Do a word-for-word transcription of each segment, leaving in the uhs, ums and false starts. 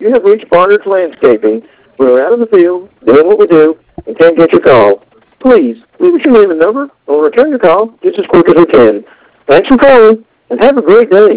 You have reached Barnard's Landscaping. We're out in the field, doing what we do, and can't get your call. Please, leave us your name and number, or return your call just as quick as we can. Thanks for calling, and have a great day.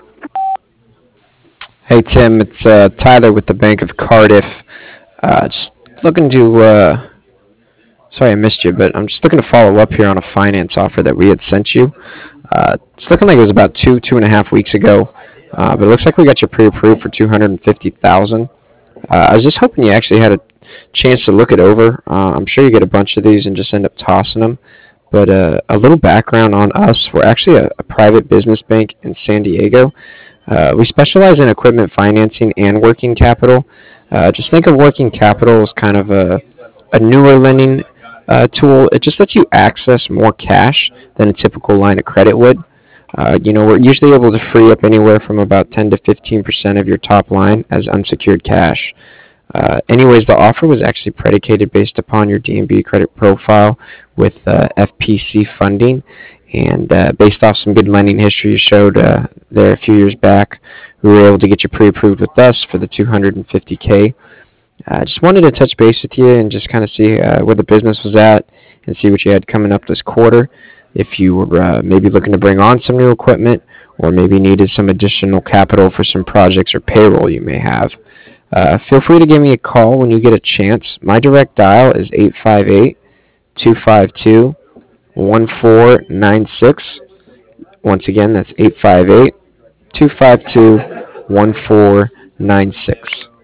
Hey Tim, it's uh, Tyler with the Bank of Cardiff. Uh, just looking to, uh, sorry I missed you, but I'm just looking to follow up here on a finance offer that we had sent you. Uh, it's looking like it was about two, two and a half weeks ago, uh, but it looks like we got you pre-approved for two hundred and fifty thousand. Uh, I was just hoping you actually had a chance to look it over. Uh, I'm sure you get a bunch of these and just end up tossing them. But uh, a little background on us: we're actually a, a private business bank in San Diego. Uh, we specialize in equipment financing and working capital. Uh, just think of working capital as kind of a, a newer lending uh, tool. It just lets you access more cash than a typical line of credit would. Uh, you know, we're usually able to free up anywhere from about ten to fifteen percent of your top line as unsecured cash. Uh, anyways, the offer was actually predicated based upon your D N B credit profile with uh, F P C funding, and uh, based off some good lending history you showed uh, there a few years back, we were able to get you pre-approved with us for the two hundred fifty K. I uh, just wanted to touch base with you and just kind of see uh, where the business was at and see what you had coming up this quarter. If you were uh, maybe looking to bring on some new equipment or maybe needed some additional capital for some projects or payroll you may have. Uh, feel free to give me a call when you get a chance. My direct dial is eight five eight, two five two, one four nine six. Once again, that's eight five eight, two five two, one four nine six.